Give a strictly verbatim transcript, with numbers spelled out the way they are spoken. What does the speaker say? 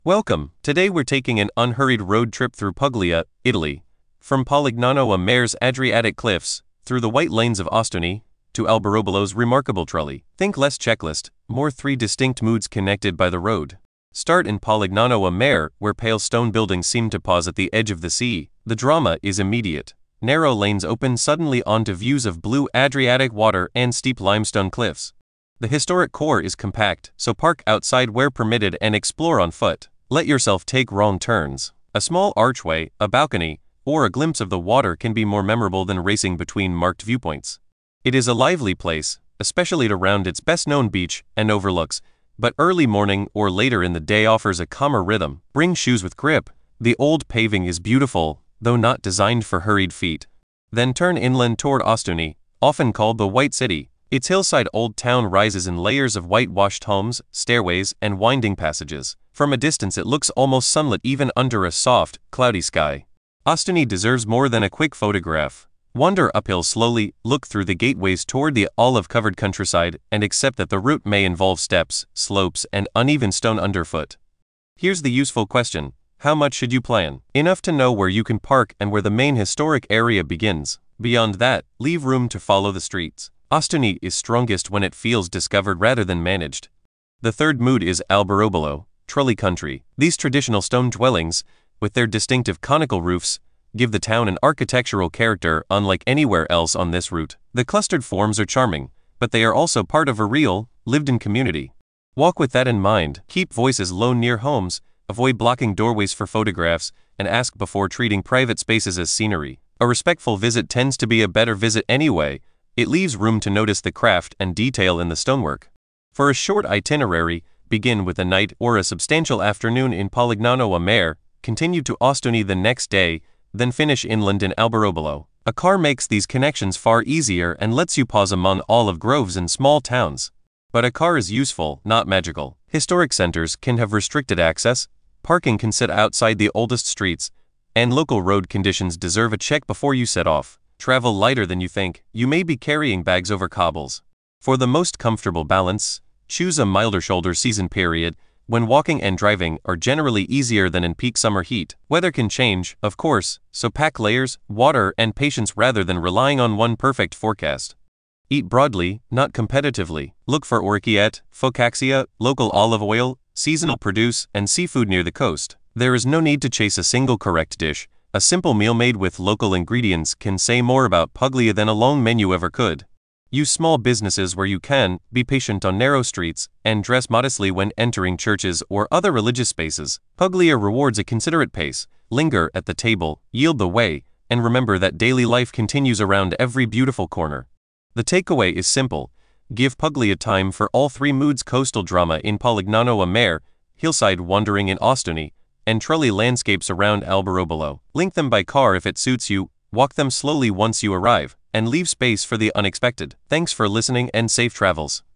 Welcome. Today we're taking an unhurried road trip through Puglia, Italy. From Polignano a Mare's Adriatic cliffs, through the white lanes of Ostuni, to Alberobello's remarkable Trulli. Think less checklist, more three distinct moods connected by the road. Start in Polignano a Mare, where pale stone buildings seem to pause at the edge of the sea. The drama is immediate. Narrow lanes open suddenly onto views of blue Adriatic water and steep limestone cliffs. The historic core is compact, so park outside where permitted and explore on foot. Let yourself take wrong turns. A small archway, a balcony, or a glimpse of the water can be more memorable than racing between marked viewpoints. It is a lively place, especially around its best-known beach and overlooks, but early morning or later in the day offers a calmer rhythm. Bring shoes with grip. The old paving is beautiful, though not designed for hurried feet. Then turn inland toward Ostuni, often called the White City. Its hillside old town rises in layers of whitewashed homes, stairways, and winding passages. From a distance it looks almost sunlit even under a soft, cloudy sky. Ostuni deserves more than a quick photograph. Wander uphill slowly, look through the gateways toward the olive-covered countryside, and accept that the route may involve steps, slopes, and uneven stone underfoot. Here's the useful question. How much should you plan? Enough to know where you can park and where the main historic area begins. Beyond that, leave room to follow the streets. Ostuni is strongest when it feels discovered rather than managed. The third mood is Alberobello, Trulli country. These traditional stone dwellings, with their distinctive conical roofs, give the town an architectural character unlike anywhere else on this route. The clustered forms are charming, but they are also part of a real, lived-in community. Walk with that in mind. Keep voices low near homes, avoid blocking doorways for photographs, and ask before treating private spaces as scenery. A respectful visit tends to be a better visit anyway. It leaves room to notice the craft and detail in the stonework. For a short itinerary, begin with a night or a substantial afternoon in Polignano a Mare, continue to Ostuni the next day, then finish inland in Alberobello. A car makes these connections far easier and lets you pause among olive groves and small towns. But a car is useful, not magical. Historic centers can have restricted access, parking can sit outside the oldest streets, and local road conditions deserve a check before you set off. Travel lighter than you think. You may be carrying bags over cobbles. For the most comfortable balance, choose a milder shoulder season period, when walking and driving are generally easier than in peak summer heat. Weather can change, of course, so pack layers, water, and patience rather than relying on one perfect forecast. Eat broadly, not competitively. Look for orecchiette, focaccia, local olive oil, seasonal produce, and seafood near the coast. There is no need to chase a single correct dish. A simple meal made with local ingredients can say more about Puglia than a long menu ever could. Use small businesses where you can, be patient on narrow streets, and dress modestly when entering churches or other religious spaces. Puglia rewards a considerate pace. Linger at the table, yield the way, and remember that daily life continues around every beautiful corner. The takeaway is simple. Give Puglia time for all three moods: coastal drama in Polignano a Mare, hillside wandering in Ostuni, and Trulli landscapes around Alberobello. Link them by car if it suits you, walk them slowly once you arrive, and leave space for the unexpected. Thanks for listening and safe travels.